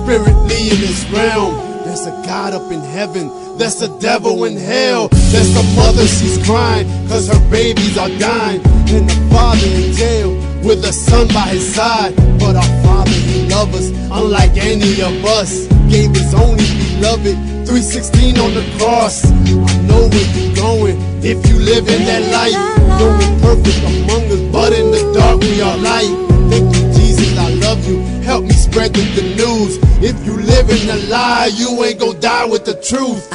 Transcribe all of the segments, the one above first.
spiritly in this realm. There's a God up in heaven, there's a devil in hell. There's a mother, she's crying, cause her babies are dying. And the father in jail, with a son by his side. But our Father, he loves us, unlike any of us. Gave his only beloved, 316 on the cross. I know where you're going, if you live in that light. No one perfect among us, but in the dark we are light. Thank you, Jesus, I love you. Help me spread the good news. If you live in a lie, you ain't gonna die with the truth.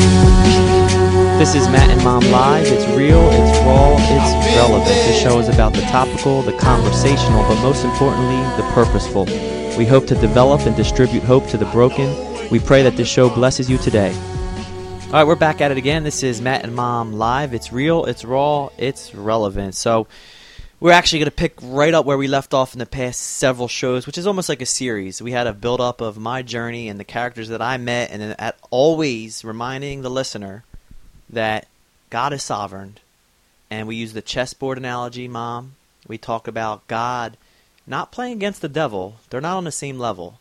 This is Matt and Mom Live. It's real, it's raw, it's relevant. This show is about the topical, the conversational, but most importantly, the purposeful. We hope to develop and distribute hope to the broken. We pray that this show blesses you today. All right, we're back at it again. This is Matt and Mom Live. It's real, it's raw, it's relevant. So we're actually going to pick right up where we left off in the past several shows, which is almost like a series. We had a build-up of my journey and the characters that I met, and then always reminding the listener that God is sovereign. And we use the chessboard analogy, Mom. We talk about God not playing against the devil. They're not on the same level.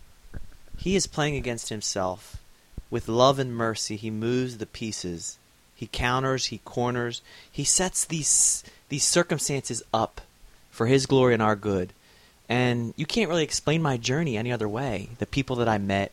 He is playing against himself. With love and mercy, he moves the pieces. He counters, he corners. He sets these circumstances up for his glory and our good. And you can't really explain my journey any other way. The people that I met,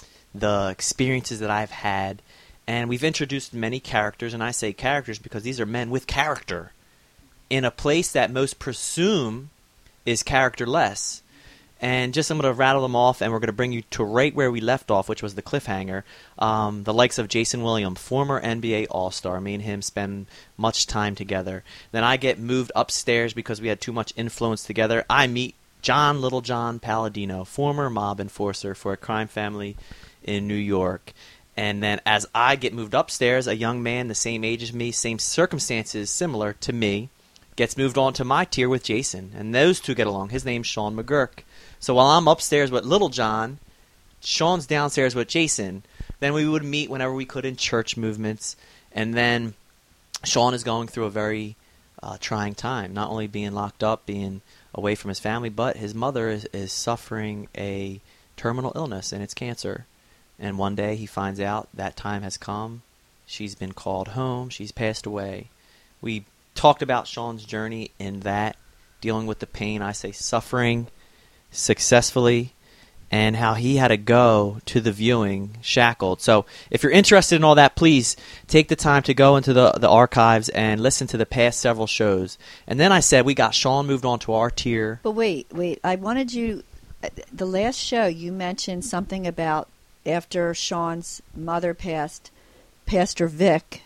the experiences that I've had. And we've introduced many characters, and I say characters because these are men with character in a place that most presume is characterless. And just I'm going to rattle them off, and we're going to bring you to right where we left off, which was the cliffhanger. The likes of Jason Williams, former NBA All-Star. Me and him spend much time together. Then I get moved upstairs because we had too much influence together. I meet Little John Palladino, former mob enforcer for a crime family in New York. And then as I get moved upstairs, a young man the same age as me, same circumstances similar to me, gets moved on to my tier with Jason. And those two get along. His name's Sean McGurk. So while I'm upstairs with Little John, Sean's downstairs with Jason. Then we would meet whenever we could in church movements. And then Sean is going through a very trying time, not only being locked up, being away from his family, but his mother is suffering a terminal illness, and it's cancer. And one day he finds out that time has come. She's been called home. She's passed away. We talked about Sean's journey in that, dealing with the pain, I say suffering, successfully, and how he had to go to the viewing shackled. So if you're interested in all that, please take the time to go into the archives and listen to the past several shows. And then I said we got Sean moved on to our tier. But wait. I wanted you, the last show you mentioned something about after Sean's mother passed, Pastor Vic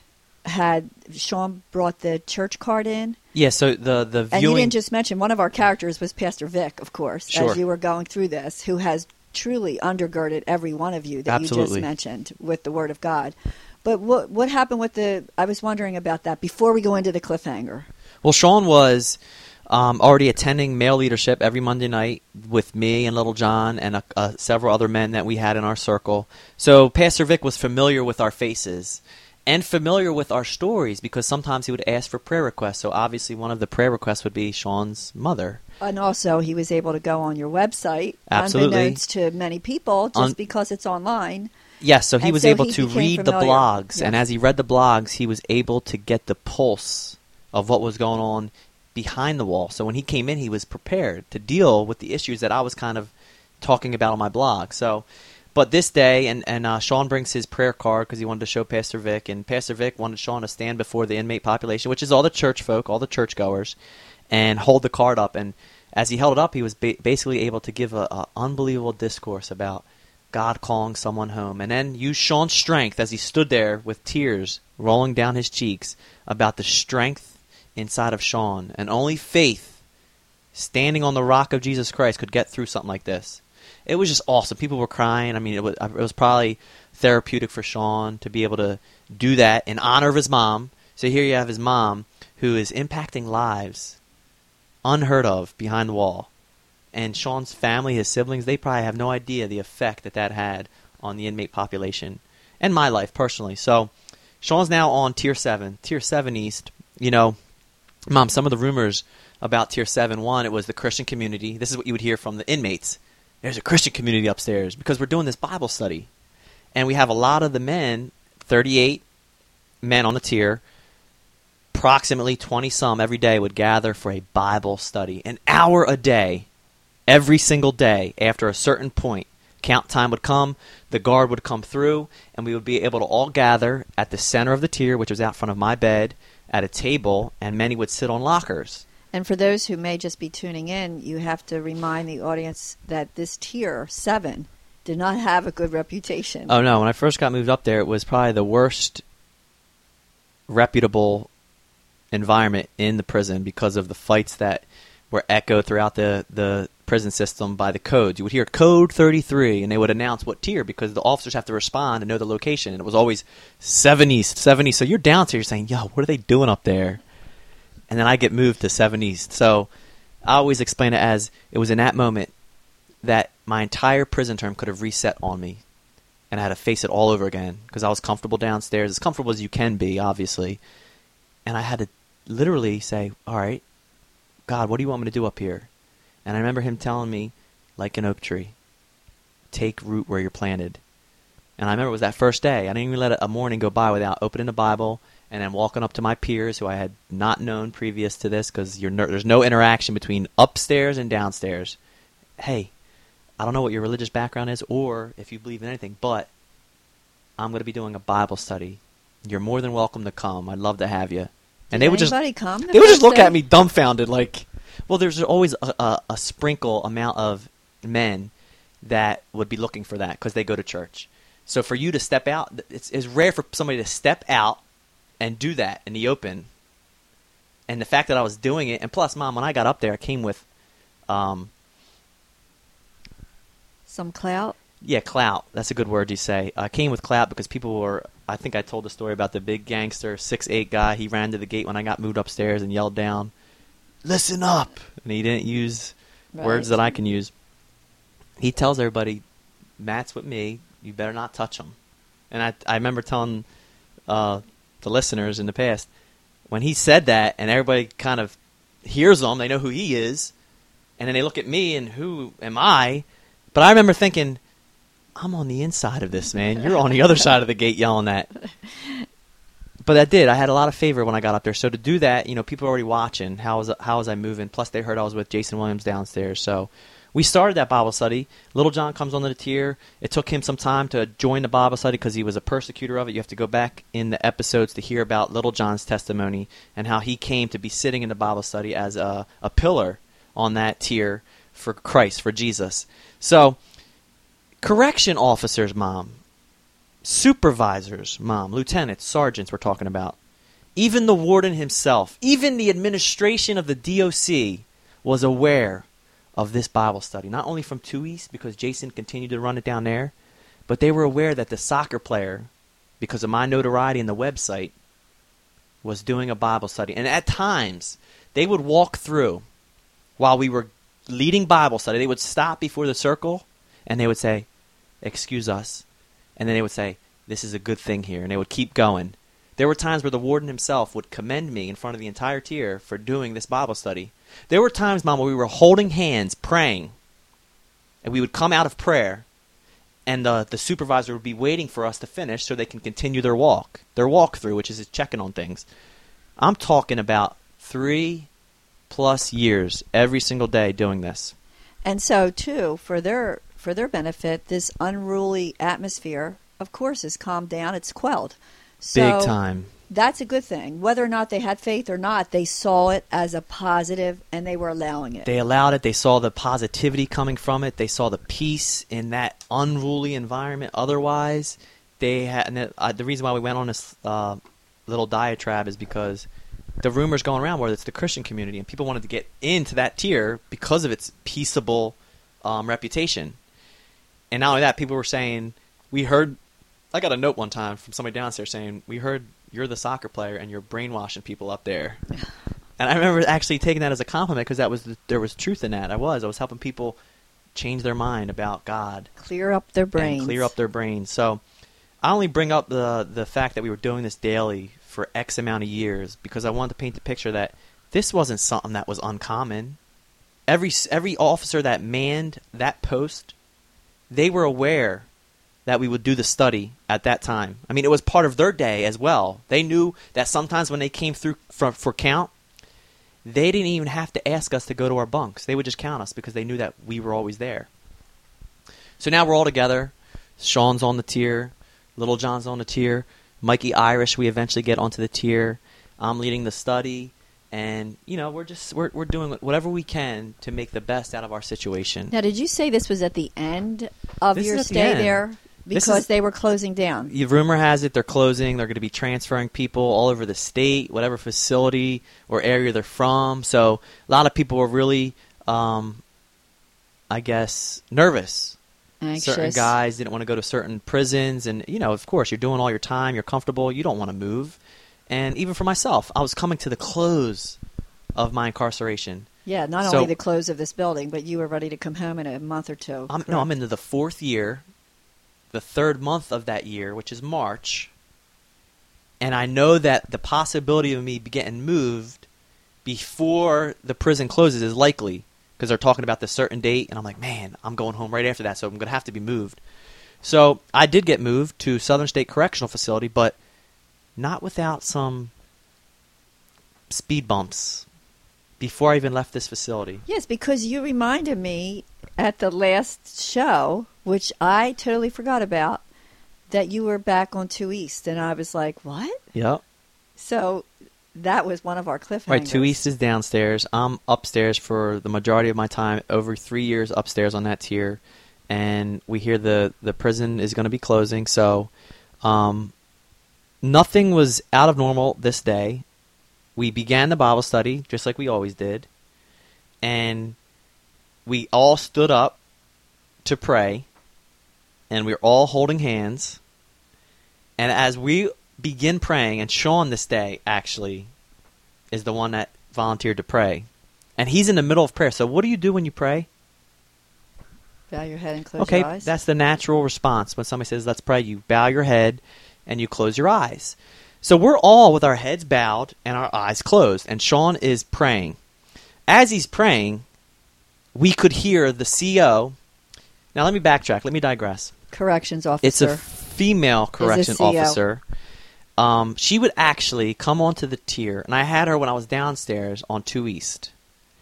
Sean brought the church card in. Yeah, so the viewing... And you didn't just mention, one of our characters was Pastor Vic, of course, sure, as you were going through this, who has truly undergirded every one of you that Absolutely. You just mentioned with the Word of God. But what happened with I was wondering about that before we go into the cliffhanger. Well, Sean was already attending male leadership every Monday night with me and Little John and several other men that we had in our circle. So Pastor Vic was familiar with our faces and familiar with our stories because sometimes he would ask for prayer requests. So obviously one of the prayer requests would be Sean's mother. And also he was able to go on your website, Absolutely, unbeknownst to many people, just because it's online. Yes, so he was able to read the blogs. Yes. And as he read the blogs, he was able to get the pulse of what was going on behind the wall. So when he came in, he was prepared to deal with the issues that I was kind of talking about on my blog. So, but this day, and Sean brings his prayer card because he wanted to show Pastor Vic, and Pastor Vic wanted Sean to stand before the inmate population, which is all the church folk, all the churchgoers, and hold the card up. And as he held it up, he was basically able to give an unbelievable discourse about God calling someone home. And then use Sean's strength as he stood there with tears rolling down his cheeks about the strength inside of Sean, and only faith standing on the rock of Jesus Christ could get through something like this. It was just awesome. People were crying. I mean, it was probably therapeutic for Sean to be able to do that in honor of his mom. So here you have his mom who is impacting lives unheard of behind the wall. And Sean's family, his siblings, they probably have no idea the effect that had on the inmate population and my life personally. So Sean's now on Tier 7. Tier 7 East, you know, Mom, some of the rumors about Tier 7, one, it was the Christian community. This is what you would hear from the inmates. there's a Christian community upstairs because we're doing this Bible study. And we have a lot of the men, 38 men on the tier, approximately 20-some every day would gather for a Bible study. An hour a day, every single day, after a certain point. Count time would come, the guard would come through, and we would be able to all gather at the center of the tier, which was out front of my bed, at a table, and many would sit on lockers. And for those who may just be tuning in, you have to remind the audience that this tier, 7, did not have a good reputation. Oh, no. When I first got moved up there, it was probably the worst reputable environment in the prison because of the fights that were echoed throughout the prison system by the codes. You would hear code 33, and they would announce what tier because the officers have to respond and know the location. And it was always 7 East, 7 East. So you're downstairs saying, yo, what are they doing up there? And then I get moved to 7 East. So I always explain it as it was in that moment that my entire prison term could have reset on me. And I had to face it all over again because I was comfortable downstairs, as comfortable as you can be, obviously. And I had to literally say, all right, God, what do you want me to do up here? And I remember him telling me, like an oak tree, take root where you're planted. And I remember it was that first day. I didn't even let a morning go by without opening the Bible and then walking up to my peers who I had not known previous to this because there's no interaction between upstairs and downstairs. Hey, I don't know what your religious background is or if you believe in anything, but I'm going to be doing a Bible study. You're more than welcome to come. I'd love to have you. And Did they would anybody come they would just look day? at me dumbfounded like, well, there's always a sprinkle amount of men that would be looking for that because they go to church. So for you to step out, it's rare for somebody to step out and do that in the open. And the fact that I was doing it, and plus, Mom, when I got up there, I came with some clout? Yeah, clout. That's a good word you say. I came with clout because people were, I think I told the story about the big gangster, 6'8" guy. He ran to the gate when I got moved upstairs and yelled down, listen up. And he didn't use words that I can use. He tells everybody, Matt's with me. You better not touch him. And I remember telling the listeners in the past, when he said that and everybody kind of hears him, they know who he is. And then they look at me and who am I? But I remember thinking, I'm on the inside of this, man. You're on the other side of the gate yelling that. But I did. I had a lot of favor when I got up there. So to do that, people were already watching. How was I moving? Plus, they heard I was with Jason Williams downstairs. So we started that Bible study. Little John comes onto the tier. It took him some time to join the Bible study because he was a persecutor of it. You have to go back in the episodes to hear about Little John's testimony and how he came to be sitting in the Bible study as a pillar on that tier for Christ, for Jesus. So correction officers, Mom. Supervisors, Mom. Lieutenants, sergeants we're talking about. Even the warden himself, even the administration of the DOC was aware of this Bible study. Not only from 2 East, because Jason continued to run it down there, but they were aware that the soccer player, because of my notoriety in the website, was doing a Bible study. And at times, they would walk through while we were leading Bible study. They would stop before the circle, and they would say, excuse us. And then they would say, this is a good thing here. And they would keep going. There were times where the warden himself would commend me in front of the entire tier for doing this Bible study. There were times, Mom, where we were holding hands, praying. And we would come out of prayer, and the supervisor would be waiting for us to finish so they can continue their walkthrough, which is checking on things. I'm talking about 3+ years every single day doing this. And so, too, for their benefit, this unruly atmosphere, of course, is calmed down. It's quelled. So big time. That's a good thing. Whether or not they had faith or not, they saw it as a positive, and they were allowing it. They allowed it. They saw the positivity coming from it. They saw the peace in that unruly environment. Otherwise, they had. And the reason why we went on this little diatribe is because the rumors going around where it's the Christian community, and people wanted to get into that tier because of its peaceable reputation. And not only that, people were saying, we heard, I got a note one time from somebody downstairs saying, we heard you're the soccer player and you're brainwashing people up there. And I remember actually taking that as a compliment because there was truth in that. I was helping people change their mind about God. Clear up their brains. So I only bring up the fact that we were doing this daily for X amount of years because I wanted to paint the picture that this wasn't something that was uncommon. every officer that manned that post, they were aware that we would do the study at that time. I mean, it was part of their day as well. They knew that sometimes when they came through for count, they didn't even have to ask us to go to our bunks. They would just count us because they knew that we were always there. So now we're all together. Sean's on the tier. Little John's on the tier. Mikey Irish, we eventually get onto the tier. I'm leading the study. And, we're doing whatever we can to make the best out of our situation. Now, did you say this was at the end of your stay there? Because they were closing down. The rumor has it they're closing. They're going to be transferring people all over the state, whatever facility or area they're from. So a lot of people were really, nervous. Anxious. Certain guys didn't want to go to certain prisons. And, of course, you're doing all your time. You're comfortable. You don't want to move. And even for myself, I was coming to the close of my incarceration. Yeah, not only the close of this building, but you were ready to come home in a month or two. I'm into the 4th year. The 3rd month of that year, which is March, and I know that the possibility of me getting moved before the prison closes is likely because they're talking about this certain date, and I'm like, man, I'm going home right after that, so I'm going to have to be moved. So I did get moved to Southern State Correctional Facility, but not without some speed bumps before I even left this facility. Yes, because you reminded me at the last show, which I totally forgot about, that you were back on 2 East. And I was like, what? Yep. So that was one of our cliffhangers. Right, 2 East is downstairs. I'm upstairs for the majority of my time, over 3 years upstairs on that tier. And we hear the prison is going to be closing. So nothing was out of normal this day. We began the Bible study, just like we always did. And we all stood up to pray. And we were all holding hands. And as we begin praying, and Sean this day actually is the one that volunteered to pray. And he's in the middle of prayer. So what do you do when you pray? Bow your head and close your eyes. Okay, that's the natural response. When somebody says, let's pray, you bow your head and you close your eyes. So we're all with our heads bowed and our eyes closed. And Sean is praying. As he's praying, we could hear the CO. Now let me backtrack. Let me digress. Corrections officer. It's a female correction officer. She would actually come onto the tier, and I had her when I was downstairs on 2 East.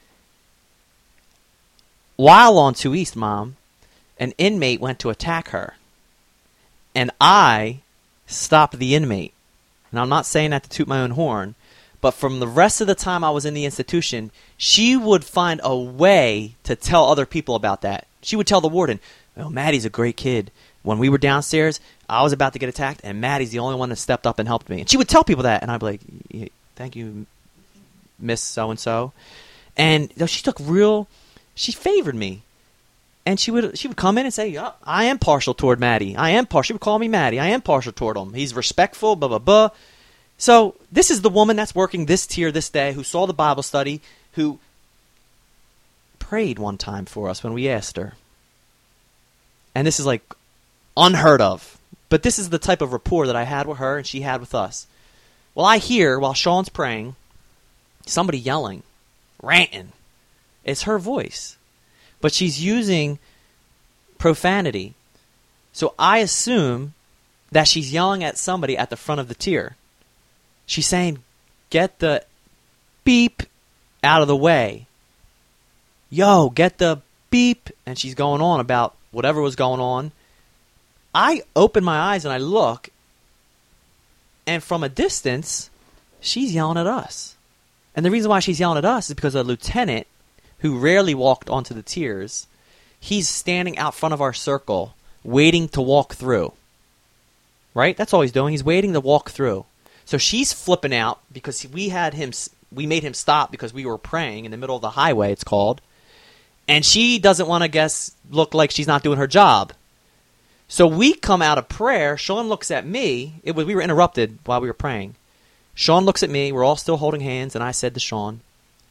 While on 2 East, Mom, an inmate went to attack her, and I stopped the inmate. And I'm not saying that to toot my own horn, but from the rest of the time I was in the institution, she would find a way to tell other people about that. She would tell the warden, oh, Maddie's a great kid. When we were downstairs, I was about to get attacked, and Maddie's the only one that stepped up and helped me. And she would tell people that, and I'd be like, thank you, Miss So-and-so. And she favored me. And she would come in and say, oh, I am partial toward Maddie. I am partial. She would call me Maddie. I am partial toward him. He's respectful, blah, blah, blah. So this is the woman that's working this tier this day, who saw the Bible study, who prayed one time for us when we asked her. And this is like unheard of. But this is the type of rapport that I had with her and she had with us. Well, I hear, while Sean's praying, somebody yelling, ranting. It's her voice. But she's using profanity. So I assume that she's yelling at somebody at the front of the tier. She's saying, get the beep out of the way. Yo, get the beep. And she's going on about whatever was going on. I open my eyes and I look, and from a distance, she's yelling at us. And the reason why she's yelling at us is because a lieutenant, who rarely walked onto the tiers, he's standing out front of our circle, waiting to walk through. Right? That's all he's doing. He's waiting to walk through. So she's flipping out because we made him stop because we were praying in the middle of the highway, it's called. And she doesn't want to look like she's not doing her job. So we come out of prayer. Sean looks at me. We were interrupted while we were praying. Sean looks at me. We're all still holding hands. And I said to Sean,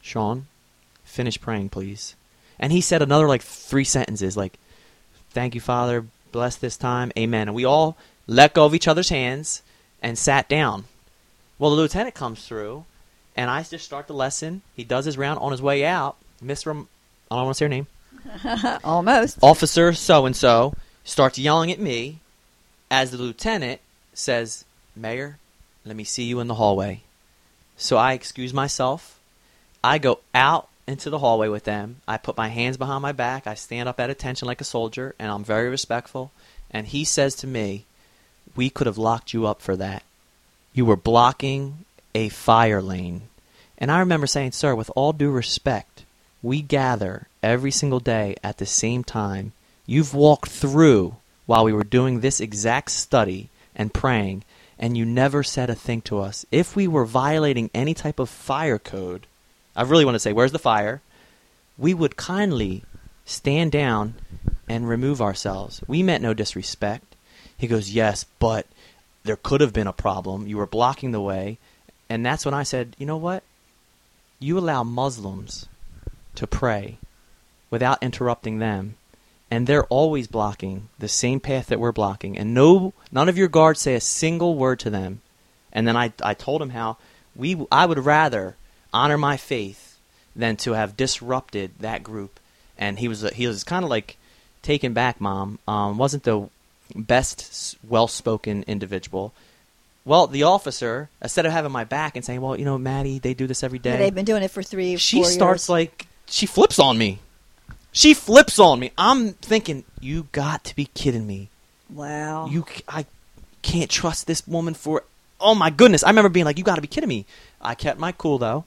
finish praying, please. And he said another 3 sentences thank you, Father. Bless this time. Amen. And we all let go of each other's hands and sat down. Well, the lieutenant comes through, and I just start the lesson. He does his round on his way out. Mr. I don't want to say her name. Almost. Officer so-and-so starts yelling at me as the lieutenant says, Mayor, let me see you in the hallway. So I excuse myself. I go out into the hallway with them. I put my hands behind my back. I stand up at attention like a soldier, and I'm very respectful. And he says to me, we could have locked you up for that. You were blocking a fire lane. And I remember saying, sir, with all due respect, we gather every single day at the same time. You've walked through while we were doing this exact study and praying, and you never said a thing to us. If we were violating any type of fire code, I really want to say, where's the fire? We would kindly stand down and remove ourselves. We meant no disrespect. He goes, yes, but there could have been a problem. You were blocking the way. And that's when I said, you know what? You allow Muslims to pray without interrupting them, and they're always blocking the same path that we're blocking, and none of your guards say a single word to them. And then I told him how I would rather honor my faith than to have disrupted that group. And he was kind of like taken back, Mom. Wasn't the best well-spoken individual. Well, the officer, instead of having my back and saying, well, you know, Maddie, they do this every day. Yeah, they've been doing it for 3 or 4 years. She starts she flips on me. She flips on me. I'm thinking, you got to be kidding me. Wow. I can't trust this woman for, oh my goodness. I remember being like, you got to be kidding me. I kept my cool, though.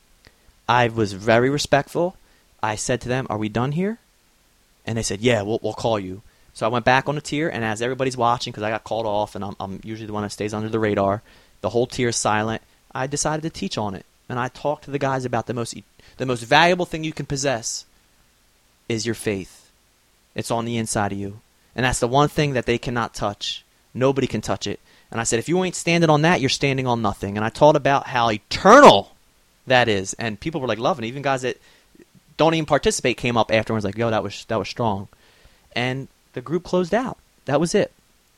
I was very respectful. I said to them, are we done here? And they said, yeah, we'll call you. So I went back on the tier, and as everybody's watching, because I got called off, and I'm usually the one that stays under the radar, the whole tier is silent. I decided to teach on it, and I talked to the guys about the most valuable thing you can possess is your faith. It's on the inside of you, and that's the one thing that they cannot touch. Nobody can touch it. And I said, if you ain't standing on that, you're standing on nothing. And I taught about how eternal that is, and people were like loving it. Even guys that don't even participate came up afterwards like, yo, that was strong. And the group closed out. That was it.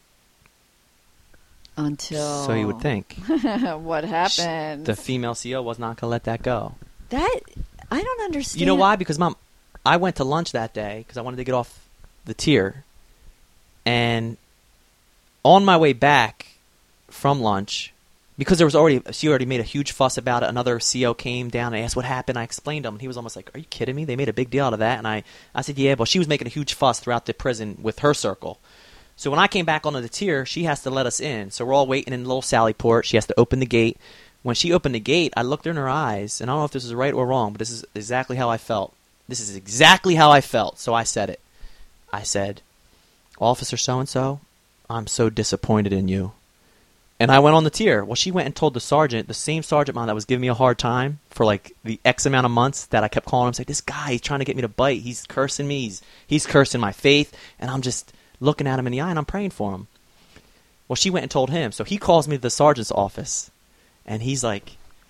Until... So you would think. What happened? The female CEO was not going to let that go. That, I don't understand. You know why? Because, Mom, I went to lunch that day because I wanted to get off the tier. And on my way back from lunch, because she already made a huge fuss about it, another CO came down and asked what happened. I explained to him, and he was almost like, are you kidding me? They made a big deal out of that. And I said, yeah, but she was making a huge fuss throughout the prison with her circle. So when I came back onto the tier, she has to let us in. So we're all waiting in little Sallyport. She has to open the gate. When she opened the gate, I looked in her eyes, and I don't know if this is right or wrong, but this is exactly how I felt. This is exactly how I felt. So I said it. I said, Officer so-and-so, I'm so disappointed in you. And I went on the tier. Well, she went and told the sergeant, the same sergeant man that was giving me a hard time for like the X amount of months that I kept calling him, saying, this guy, he's trying to get me to bite. He's cursing me. He's cursing my faith. And I'm just looking at him in the eye and I'm praying for him. Well, she went and told him. So he calls me to the sergeant's office. And he's like,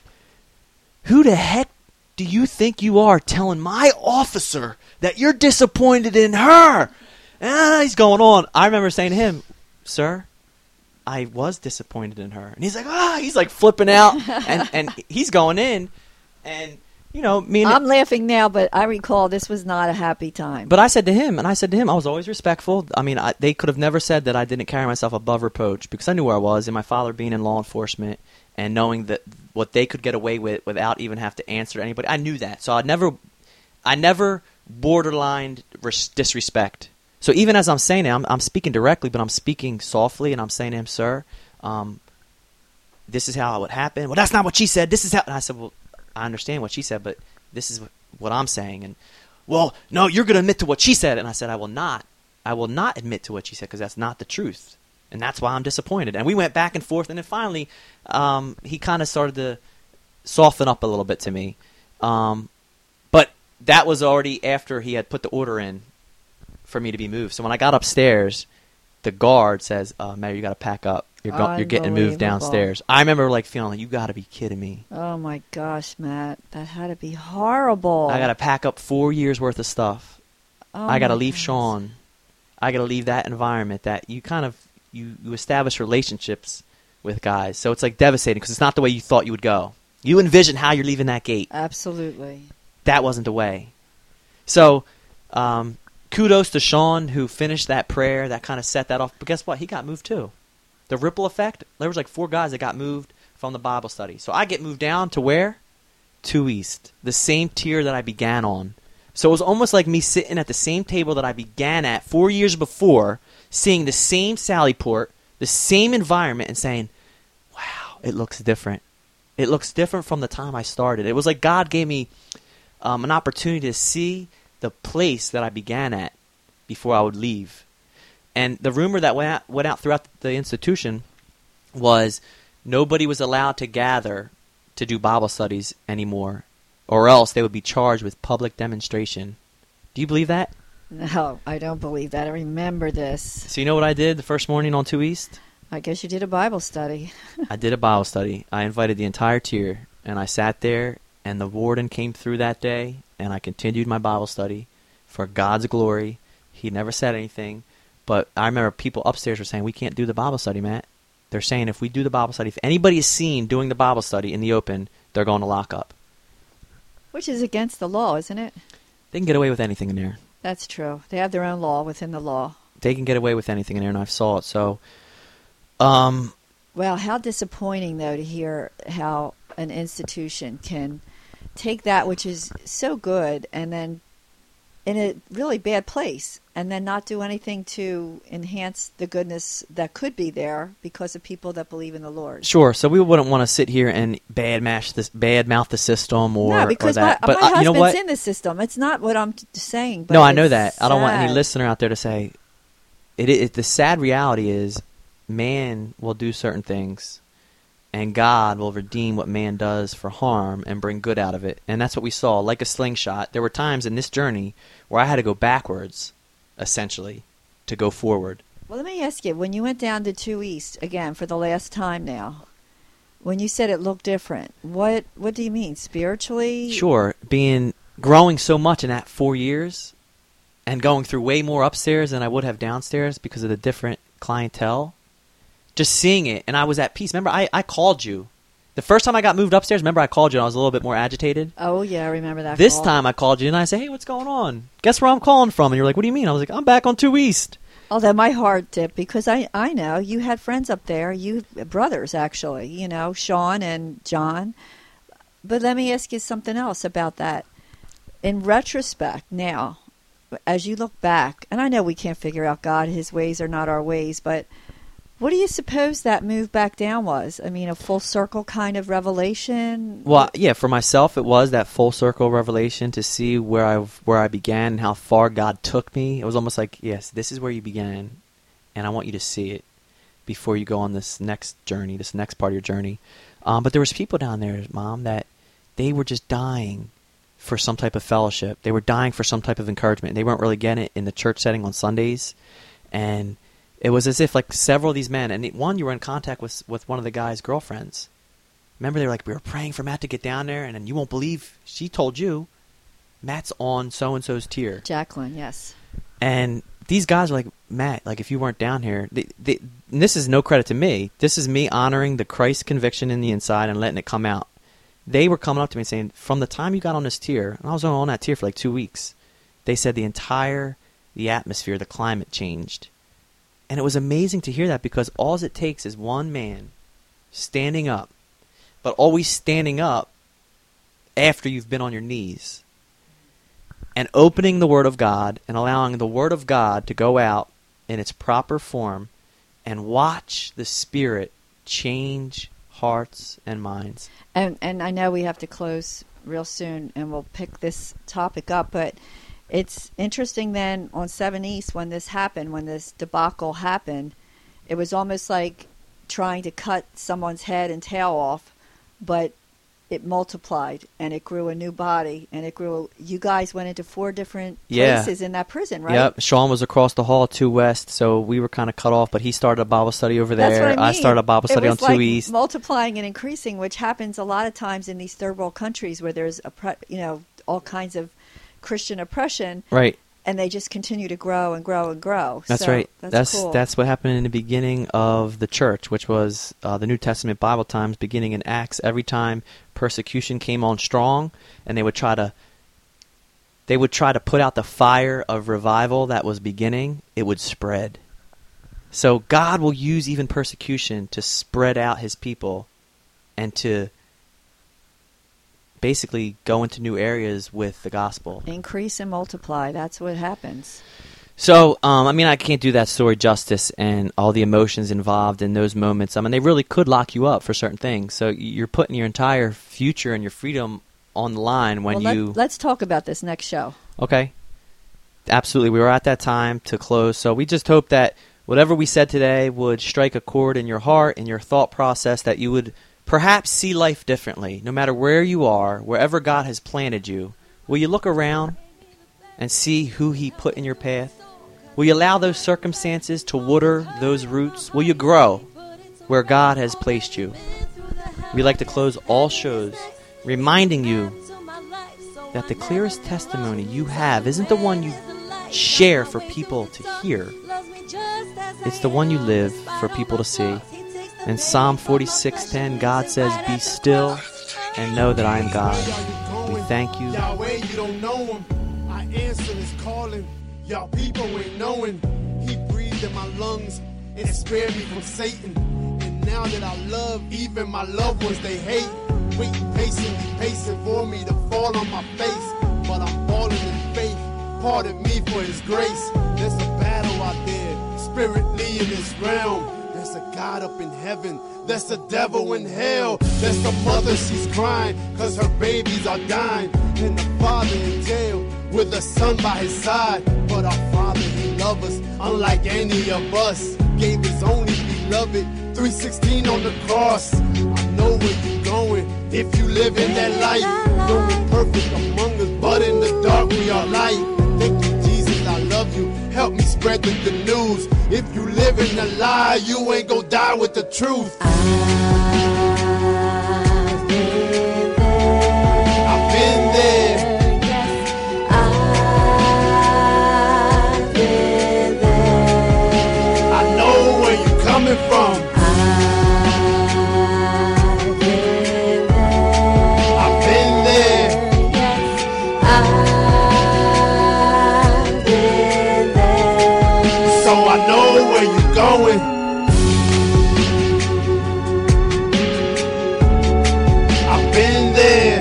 who the heck do you think you are telling my officer that you're disappointed in her? And he's going on. I remember saying to him, sir, I was disappointed in her. And he's like, he's like flipping out. and he's going in. And, you know, I'm laughing now, but I recall this was not a happy time. But I said to him, I was always respectful. I mean, they could have never said that I didn't carry myself above reproach because I knew where I was. And my father being in law enforcement and knowing that what they could get away with without even have to answer to anybody, I knew that. So I never borderlined disrespect. So even as I'm saying it, I'm speaking directly, but I'm speaking softly, and I'm saying to him, sir, this is how it would happen. Well, that's not what she said. This is how. And I said, well, I understand what she said, but this is what I'm saying. And, well, no, you're going to admit to what she said. And I said, I will not. I will not admit to what she said because that's not the truth. And that's why I'm disappointed. And we went back and forth, and then finally he kind of started to soften up a little bit to me. But that was already after he had put the order in for me to be moved. So when I got upstairs, the guard says, Mayor, you got to pack up. You're getting moved downstairs. I remember feeling like, you got to be kidding me. Oh, my gosh, Matt. That had to be horrible. I got to pack up 4 years' worth of stuff. Oh, I got to leave Sean. I got to leave that environment that you kind of, you establish relationships with guys. So it's like devastating because it's not the way you thought you would go. You envision how you're leaving that gate. Absolutely. That wasn't the way. So, kudos to Sean who finished that prayer. That kind of set that off. But guess what? He got moved too. The ripple effect. There was like 4 guys that got moved from the Bible study. So I get moved down to where? 2 East. The same tier that I began on. So it was almost like me sitting at the same table that I began at 4 years before, seeing the same Sally Port, the same environment, and saying, wow, it looks different. It looks different from the time I started. It was like God gave me an opportunity to see the place that I began at before I would leave. And the rumor that went out throughout the institution was nobody was allowed to gather to do Bible studies anymore, or else they would be charged with public demonstration. Do you believe that? No, I don't believe that. I remember this. So you know what I did the first morning on 2 East? I guess you did a Bible study. I did a Bible study. I invited the entire tier, and I sat there, and the warden came through that day, and I continued my Bible study for God's glory. He never said anything, but I remember people upstairs were saying, we can't do the Bible study, Matt. They're saying if we do the Bible study, if anybody is seen doing the Bible study in the open, they're going to lock up. Which is against the law, isn't it? They can get away with anything in there. That's true. They have their own law within the law. They can get away with anything in there, and I saw it. So, well, how disappointing, though, to hear how an institution can take that which is so good and then in a really bad place and then not do anything to enhance the goodness that could be there because of people that believe in the Lord. Sure. So we wouldn't want to sit here and badmouth the system or no, because or that. my but husband's you know what? in the system. It's not what I'm saying. But no, I know that. I don't want any sad. listener out there to say the sad reality is man will do certain things and God will redeem what man does for harm and bring good out of it. And that's what we saw. Like a slingshot, there were times in this journey where I had to go backwards, essentially, to go forward. Well, let me ask you, when you went down to 2 East, again, for the last time now, when you said it looked different, what do you mean? Spiritually? Sure. Growing so much in that 4 years and going through way more upstairs than I would have downstairs because of the different clientele. Just seeing it, and I was at peace. Remember, I called you. The first time I got moved upstairs, remember I called you and I was a little bit more agitated? Oh, yeah, I remember that This call. time I called you and I said, hey, what's going on? Guess where I'm calling from? And you're like, what do you mean? I was like, I'm back on 2 East. Although my heart dipped because I know you had friends up there, you brothers actually, Sean and John. But let me ask you something else about that. In retrospect, now, as you look back, and I know we can't figure out God, his ways are not our ways, but what do you suppose that move back down was? I mean, a full circle kind of revelation? Well, yeah, for myself, it was that full circle revelation to see where I began and how far God took me. It was almost like, yes, this is where you began, and I want you to see it before you go on this next journey, this next part of your journey. But there was people down there, Mom, that they were just dying for some type of fellowship. They were dying for some type of encouragement. They weren't really getting it in the church setting on Sundays, and it was as if like several of these men, and one, you were in contact with one of the guy's girlfriends. Remember, they were like, we were praying for Matt to get down there, and then you won't believe, she told you, Matt's on so-and-so's tier. Jacqueline, yes. And these guys were like, Matt, like if you weren't down here, and this is no credit to me. This is me honoring the Christ conviction in the inside and letting it come out. They were coming up to me and saying, from the time you got on this tier, and I was on that tier for like 2 weeks, they said the atmosphere, the climate changed. And it was amazing to hear that because all it takes is one man standing up, but always standing up after you've been on your knees and opening the Word of God and allowing the Word of God to go out in its proper form and watch the Spirit change hearts and minds. And I know we have to close real soon and we'll pick this topic up, but it's interesting then on 7 East when this happened, when this debacle happened, it was almost like trying to cut someone's head and tail off, but it multiplied and it grew a new body and it grew. You guys went into 4 different places in that prison, right? Yep. Sean was across the hall, 2 West, so we were kind of cut off, but he started a Bible study over there. That's what I mean. I started a Bible study on 2 like East. Multiplying and increasing, which happens a lot of times in these third world countries where there's all kinds of Christian oppression, right? And they just continue to grow and grow and grow. That's so right. That's cool. That's what happened in the beginning of the church, which was the New Testament Bible times, beginning in Acts. Every time persecution came on strong, and they would try to they would try to put out the fire of revival that was beginning, it would spread. So God will use even persecution to spread out his people and to basically go into new areas with the gospel. Increase and multiply. That's what happens. So, I can't do that story justice and all the emotions involved in those moments. They really could lock you up for certain things. So you're putting your entire future and your freedom on the line when let's talk about this next show. Okay. Absolutely. We were at that time to close. So we just hope that whatever we said today would strike a chord in your heart, in your thought process, that you would perhaps see life differently. No matter where you are, wherever God has planted you, will you look around and see who he put in your path? Will you allow those circumstances to water those roots? Will you grow where God has placed you? We like to close all shows reminding you that the clearest testimony you have isn't the one you share for people to hear. It's the one you live for people to see. In Psalm 46:10, God says, "Be still and know that I am God." We thank you. Yahweh, you don't know him. I answer his calling. Y'all people ain't knowing. He breathed in my lungs and spared me from Satan. And now that I love, even my loved ones they hate. Waiting patiently, pacing for me to fall on my face. But I'm falling in faith. Pardon me for his grace. There's a battle out there, spiritually in this realm. There's a God up in heaven. There's a devil in hell. There's a mother, she's crying, cause her babies are dying. And the father in jail with a son by his side. But our Father, he loves us, unlike any of us. Gave his only beloved, 316 on the cross. I know where you're going, if you live in that light. No one perfect among us, but in the dark we are light. Thank you, Jesus, I love you. Help me spread the good news. If you live in the lie, you ain't gonna die with the truth. I've been there. Coming from I've been there. So I know where you're going. I've been there.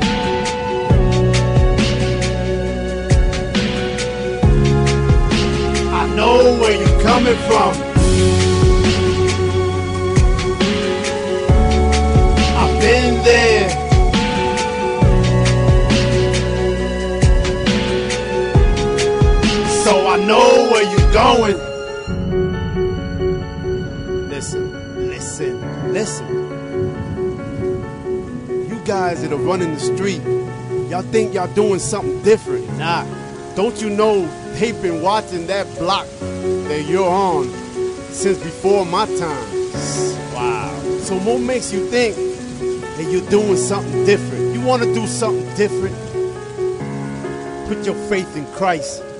I know where you're coming from. Been there. So I know where you're going. Listen. You guys that are running the street, y'all think y'all doing something different. Nah. Don't you know they've been watching that block that you're on since before my time? Wow. So what makes you think and you're doing something different? You want to do something different? Put your faith in Christ.